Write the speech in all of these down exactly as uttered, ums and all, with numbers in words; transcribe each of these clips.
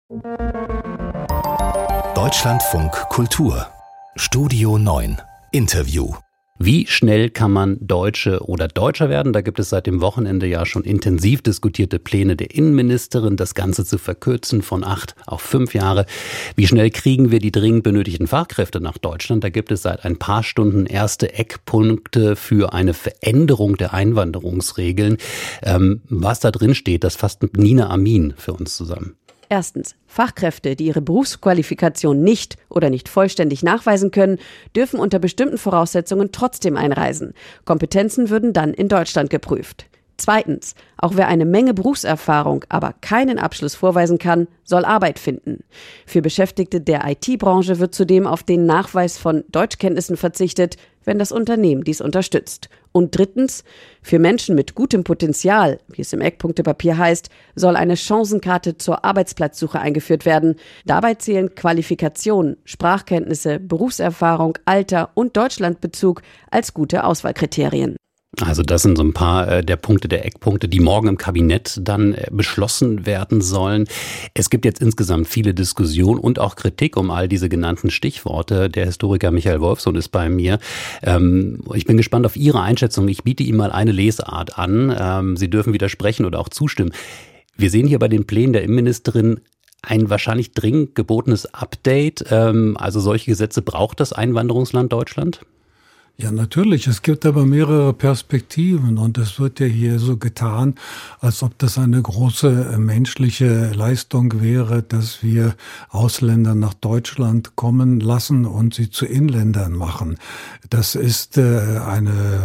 Deutschlandfunk Kultur Studio neun Interview. Wie schnell kann man Deutsche oder Deutscher werden? Da gibt es seit dem Wochenende ja schon intensiv diskutierte Pläne der Innenministerin, das Ganze zu verkürzen von acht auf fünf Jahre. Wie schnell kriegen wir die dringend benötigten Fachkräfte nach Deutschland? Da gibt es seit ein paar Stunden erste Eckpunkte für eine Veränderung der Einwanderungsregeln. Ähm, was da drin steht, das fasst Nina Amin für uns zusammen. Erstens. Fachkräfte, die ihre Berufsqualifikation nicht oder nicht vollständig nachweisen können, dürfen unter bestimmten Voraussetzungen trotzdem einreisen. Kompetenzen würden dann in Deutschland geprüft. Zweitens. Auch wer eine Menge Berufserfahrung, aber keinen Abschluss vorweisen kann, soll Arbeit finden. Für Beschäftigte der I T-Branche wird zudem auf den Nachweis von Deutschkenntnissen verzichtet, wenn das Unternehmen dies unterstützt. Und drittens, für Menschen mit gutem Potenzial, wie es im Eckpunktepapier heißt, soll eine Chancenkarte zur Arbeitsplatzsuche eingeführt werden. Dabei zählen Qualifikation, Sprachkenntnisse, Berufserfahrung, Alter und Deutschlandbezug als gute Auswahlkriterien. Also das sind so ein paar äh, der Punkte, der Eckpunkte, die morgen im Kabinett dann äh, beschlossen werden sollen. Es gibt jetzt insgesamt viele Diskussionen und auch Kritik um all diese genannten Stichworte. Der Historiker Michael Wolfsohn ist bei mir. Ähm, ich bin gespannt auf Ihre Einschätzung. Ich biete ihm mal eine Lesart an. Ähm, Sie dürfen widersprechen oder auch zustimmen. Wir sehen hier bei den Plänen der Innenministerin ein wahrscheinlich dringend gebotenes Update. Ähm, also solche Gesetze braucht das Einwanderungsland Deutschland? Ja, natürlich. Es gibt aber mehrere Perspektiven und es wird ja hier so getan, als ob das eine große menschliche Leistung wäre, dass wir Ausländer nach Deutschland kommen lassen und sie zu Inländern machen. Das ist äh, eine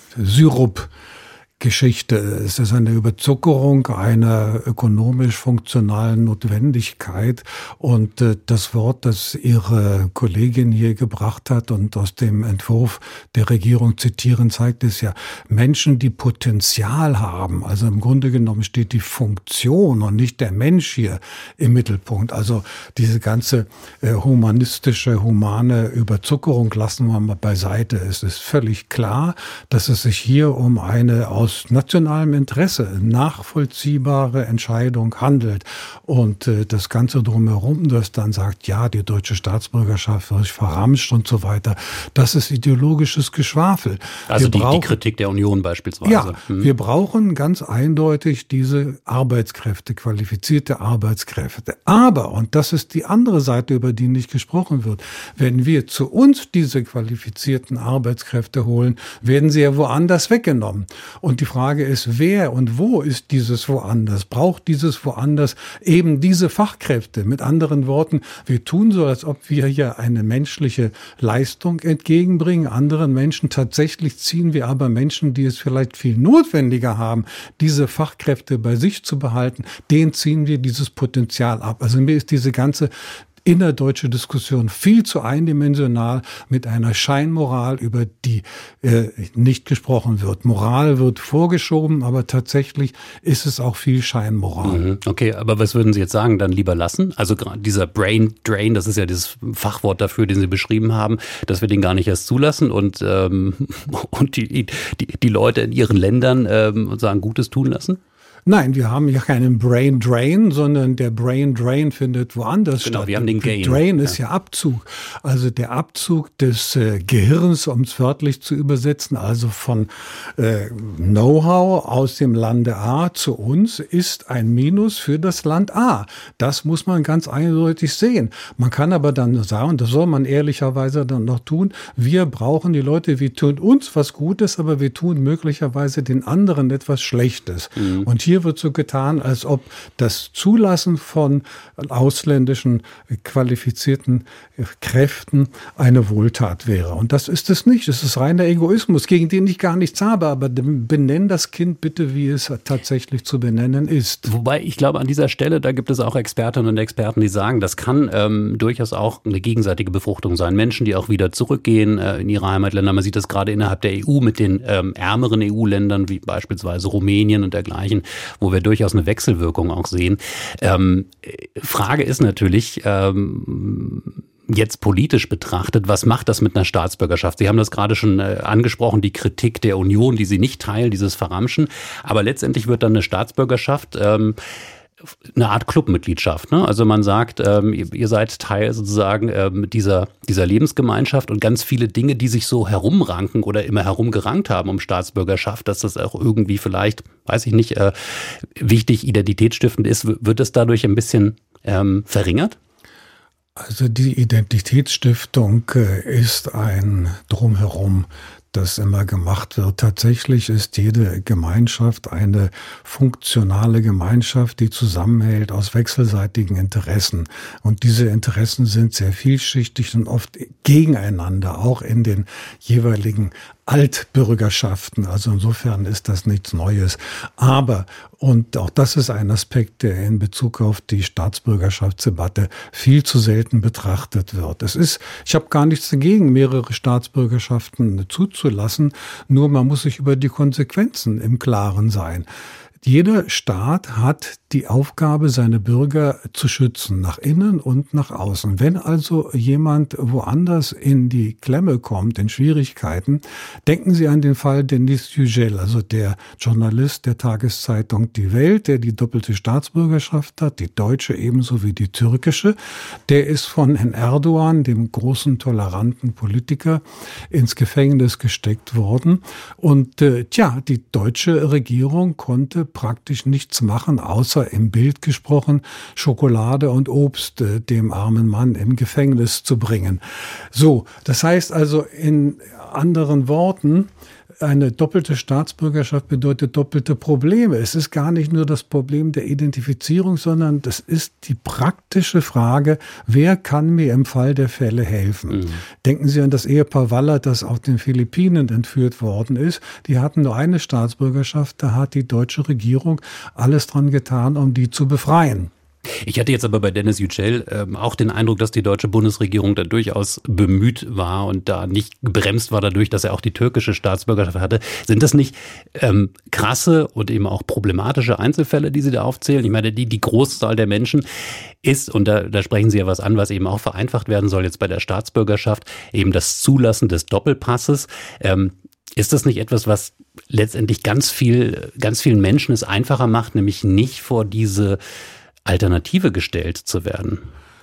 Syrup Geschichte. Es ist eine Überzuckerung einer ökonomisch funktionalen Notwendigkeit. Und äh, das Wort, das Ihre Kollegin hier gebracht hat und aus dem Entwurf der Regierung zitieren, zeigt es ja, Menschen, die Potenzial haben. Also im Grunde genommen steht die Funktion und nicht der Mensch hier im Mittelpunkt. Also diese ganze äh, humanistische, humane Überzuckerung lassen wir mal beiseite. Es ist völlig klar, dass es sich hier um eine aus nationalem Interesse nachvollziehbare Entscheidung handelt. Und äh, das Ganze drumherum, das dann sagt, ja, die deutsche Staatsbürgerschaft wird verramscht und so weiter, das ist ideologisches Geschwafel. Also die, brauchen, die Kritik der Union beispielsweise. Ja, hm. wir brauchen ganz eindeutig diese Arbeitskräfte, qualifizierte Arbeitskräfte. Aber, und das ist die andere Seite, über die nicht gesprochen wird, wenn wir zu uns diese qualifizierten Arbeitskräfte holen, werden sie ja woanders weggenommen. Und die Frage ist, wer und wo ist dieses woanders? Braucht dieses woanders eben diese Fachkräfte? Mit anderen Worten, wir tun so, als ob wir hier eine menschliche Leistung entgegenbringen. Anderen Menschen tatsächlich ziehen wir aber Menschen, die es vielleicht viel notwendiger haben, diese Fachkräfte bei sich zu behalten, denen ziehen wir dieses Potenzial ab. Also mir ist diese ganze innerdeutsche Diskussion viel zu eindimensional mit einer Scheinmoral, über die äh, nicht gesprochen wird. Moral wird vorgeschoben, aber tatsächlich ist es auch viel Scheinmoral. Mhm. Okay, aber was würden Sie jetzt sagen, dann lieber lassen? Also gerade dieser Brain Drain, das ist ja dieses Fachwort dafür, den Sie beschrieben haben, dass wir den gar nicht erst zulassen und, ähm, und die, die, die Leute in ihren Ländern ähm, sagen, Gutes tun lassen? Nein, wir haben ja keinen Brain Drain, sondern der Brain Drain findet woanders genau, statt. Wir haben den Gain. Drain ist ja. ja Abzug. Also der Abzug des äh, Gehirns, um es wörtlich zu übersetzen, also von äh, Know-how aus dem Lande A zu uns, ist ein Minus für das Land A. Das muss man ganz eindeutig sehen. Man kann aber dann sagen, das soll man ehrlicherweise dann noch tun, wir brauchen die Leute, wir tun uns was Gutes, aber wir tun möglicherweise den anderen etwas Schlechtes. Mhm. Und hier Hier wird so getan, als ob das Zulassen von ausländischen qualifizierten Kräften eine Wohltat wäre. Und das ist es nicht. Es ist reiner Egoismus, gegen den ich gar nichts habe. Aber benenn das Kind bitte, wie es tatsächlich zu benennen ist. Wobei ich glaube, an dieser Stelle, da gibt es auch Expertinnen und Experten, die sagen, das kann ähm, durchaus auch eine gegenseitige Befruchtung sein. Menschen, die auch wieder zurückgehen äh, in ihre Heimatländer. Man sieht das gerade innerhalb der E U mit den ähm, ärmeren E U-Ländern, wie beispielsweise Rumänien und dergleichen, wo wir durchaus eine Wechselwirkung auch sehen. Ähm, Frage ist natürlich, ähm, jetzt politisch betrachtet, was macht das mit einer Staatsbürgerschaft? Sie haben das gerade schon äh, angesprochen, die Kritik der Union, die Sie nicht teilen, dieses Verramschen. Aber letztendlich wird dann eine Staatsbürgerschaft ähm, eine Art Clubmitgliedschaft, ne? Also man sagt, ähm, ihr, ihr seid Teil sozusagen ähm, dieser, dieser Lebensgemeinschaft und ganz viele Dinge, die sich so herumranken oder immer herumgerankt haben um Staatsbürgerschaft, dass das auch irgendwie vielleicht, weiß ich nicht, äh, wichtig, identitätsstiftend ist, wird das dadurch ein bisschen ähm, verringert? Also die Identitätsstiftung äh, ist ein Drumherum, das immer gemacht wird. Tatsächlich ist jede Gemeinschaft eine funktionale Gemeinschaft, die zusammenhält aus wechselseitigen Interessen. Und diese Interessen sind sehr vielschichtig und oft gegeneinander, auch in den jeweiligen Altbürgerschaften. Also insofern ist das nichts Neues. Aber, und auch das ist ein Aspekt, der in Bezug auf die Staatsbürgerschaftsdebatte viel zu selten betrachtet wird. Es ist, ich habe gar nichts dagegen, mehrere Staatsbürgerschaften zuzulassen, nur man muss sich über die Konsequenzen im Klaren sein. Jeder Staat hat die Aufgabe, seine Bürger zu schützen, nach innen und nach außen. Wenn also jemand woanders in die Klemme kommt, in Schwierigkeiten, denken Sie an den Fall Deniz Yücel, also der Journalist der Tageszeitung Die Welt, der die doppelte Staatsbürgerschaft hat, die deutsche ebenso wie die türkische. Der ist von Herrn Erdogan, dem großen, toleranten Politiker, ins Gefängnis gesteckt worden. Und äh, tja, die deutsche Regierung konnte praktisch nichts machen, außer im Bild gesprochen, Schokolade und Obst äh, dem armen Mann im Gefängnis zu bringen. So, das heißt also in anderen Worten, eine doppelte Staatsbürgerschaft bedeutet doppelte Probleme. Es ist gar nicht nur das Problem der Identifizierung, sondern das ist die praktische Frage, wer kann mir im Fall der Fälle helfen? Mhm. Denken Sie an das Ehepaar Waller, das auf den Philippinen entführt worden ist. Die hatten nur eine Staatsbürgerschaft, da hat die deutsche Regierung alles dran getan, um die zu befreien. Ich hatte jetzt aber bei Deniz Yücel ähm, auch den Eindruck, dass die deutsche Bundesregierung da durchaus bemüht war und da nicht gebremst war dadurch, dass er auch die türkische Staatsbürgerschaft hatte. Sind das nicht ähm, krasse und eben auch problematische Einzelfälle, die Sie da aufzählen? Ich meine, die, die Großzahl der Menschen ist, und da, da sprechen Sie ja was an, was eben auch vereinfacht werden soll jetzt bei der Staatsbürgerschaft, eben das Zulassen des Doppelpasses. Ähm, Ist das nicht etwas, was letztendlich ganz viel, ganz vielen Menschen es einfacher macht, nämlich nicht vor diese Alternative gestellt zu werden?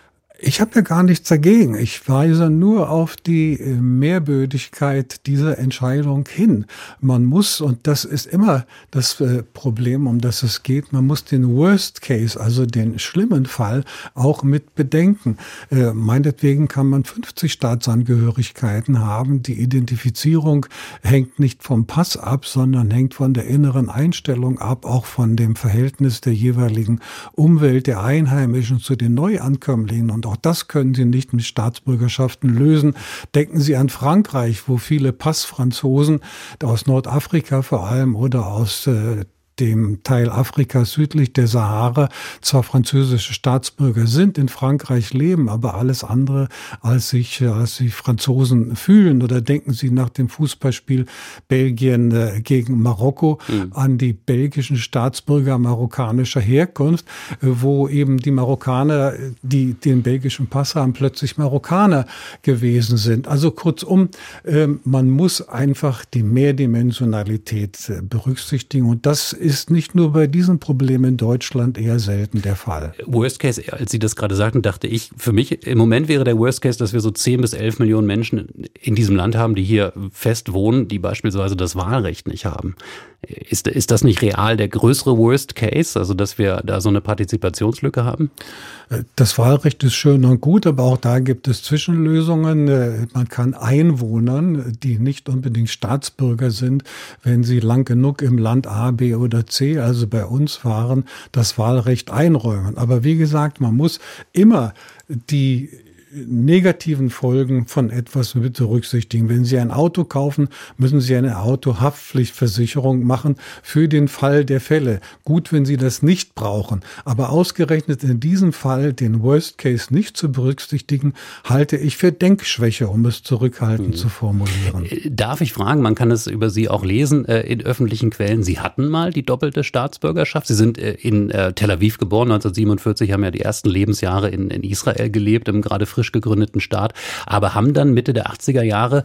Ich habe ja gar nichts dagegen. Ich weise nur auf die Mehrbödigkeit dieser Entscheidung hin. Man muss, und das ist immer das Problem, um das es geht, man muss den Worst Case, also den schlimmen Fall, auch mit bedenken. Äh, meinetwegen kann man fünfzig Staatsangehörigkeiten haben. Die Identifizierung hängt nicht vom Pass ab, sondern hängt von der inneren Einstellung ab, auch von dem Verhältnis der jeweiligen Umwelt der Einheimischen zu den Neuankömmlingen. Und auch das können Sie nicht mit Staatsbürgerschaften lösen. Denken Sie an Frankreich, wo viele Passfranzosen aus Nordafrika vor allem oder aus äh, dem Teil Afrikas südlich der Sahara zwar französische Staatsbürger sind, in Frankreich leben, aber alles andere als sich, als sich Franzosen fühlen. Oder denken Sie nach dem Fußballspiel Belgien äh, gegen Marokko mhm. an die belgischen Staatsbürger marokkanischer Herkunft, äh, wo eben die Marokkaner, die den belgischen Pass haben, plötzlich Marokkaner gewesen sind. Also kurzum, äh, man muss einfach die Mehrdimensionalität äh, berücksichtigen, und das ist ist nicht nur bei diesen Problemen in Deutschland eher selten der Fall. Worst Case, als Sie das gerade sagten, dachte ich, für mich im Moment wäre der Worst Case, dass wir so zehn bis elf Millionen Menschen in diesem Land haben, die hier fest wohnen, die beispielsweise das Wahlrecht nicht haben. Ist, ist das nicht real der größere Worst Case, also dass wir da so eine Partizipationslücke haben? Das Wahlrecht ist schön und gut, aber auch da gibt es Zwischenlösungen. Man kann Einwohnern, die nicht unbedingt Staatsbürger sind, wenn sie lang genug im Land A, B oder C, also bei uns waren, das Wahlrecht einräumen. Aber wie gesagt, man muss immer die negativen Folgen von etwas mit berücksichtigen. Wenn Sie ein Auto kaufen, müssen Sie eine Autohaftpflichtversicherung machen für den Fall der Fälle. Gut, wenn Sie das nicht brauchen. Aber ausgerechnet in diesem Fall den Worst Case nicht zu berücksichtigen, halte ich für Denkschwäche, um es zurückhaltend mhm. zu formulieren. Darf ich fragen, man kann es über Sie auch lesen äh, in öffentlichen Quellen. Sie hatten mal die doppelte Staatsbürgerschaft. Sie sind äh, in äh, Tel Aviv geboren, neunzehnhundertsiebenundvierzig, haben ja die ersten Lebensjahre in, in Israel gelebt, im gerade frisch gegründeten Staat, aber haben dann Mitte der achtziger Jahre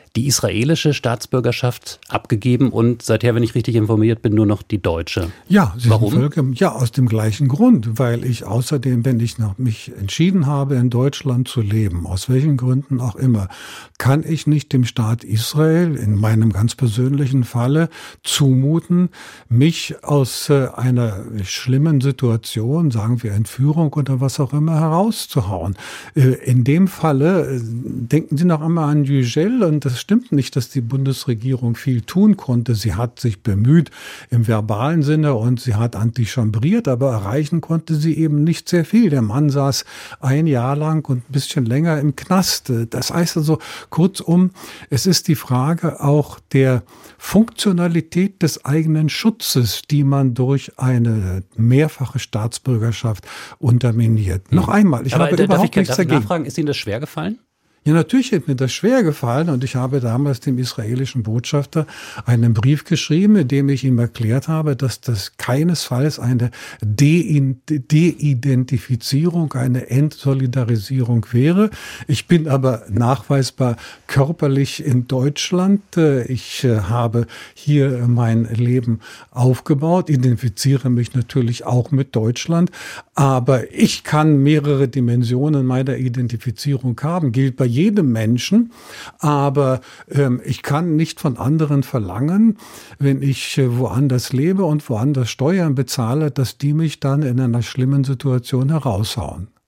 die israelische Staatsbürgerschaft abgegeben und seither, wenn ich richtig informiert bin, nur noch die deutsche. Ja, Sie Warum? Sind vollkommen, ja, aus dem gleichen Grund, weil ich außerdem, wenn ich noch mich entschieden habe, in Deutschland zu leben, aus welchen Gründen auch immer, kann ich nicht dem Staat Israel, in meinem ganz persönlichen Falle, zumuten, mich aus äh, einer schlimmen Situation, sagen wir Entführung oder was auch immer, herauszuhauen. Äh, in dem Falle, äh, denken Sie noch einmal an Yücel, und das stimmt nicht, dass die Bundesregierung viel tun konnte. Sie hat sich bemüht im verbalen Sinne und sie hat antichambriert, aber erreichen konnte sie eben nicht sehr viel. Der Mann saß ein Jahr lang und ein bisschen länger im Knast. Das heißt also, kurzum, es ist die Frage auch der Funktionalität des eigenen Schutzes, die man durch eine mehrfache Staatsbürgerschaft unterminiert. Mhm. Noch einmal, ich aber habe da, überhaupt darf ich, nichts darf dagegen. Nachfragen, ist Ihnen das schwer gefallen? Ja, natürlich ist mir das schwer gefallen und ich habe damals dem israelischen Botschafter einen Brief geschrieben, in dem ich ihm erklärt habe, dass das keinesfalls eine De-Identifizierung, eine Entsolidarisierung wäre. Ich bin aber nachweisbar körperlich in Deutschland. Ich habe hier mein Leben aufgebaut, identifiziere mich natürlich auch mit Deutschland, aber ich kann mehrere Dimensionen meiner Identifizierung haben, gilt bei jedem Menschen, aber ähm, ich kann nicht von anderen verlangen, wenn ich äh, woanders lebe und woanders Steuern bezahle, dass die mich dann in einer schlimmen Situation heraushauen.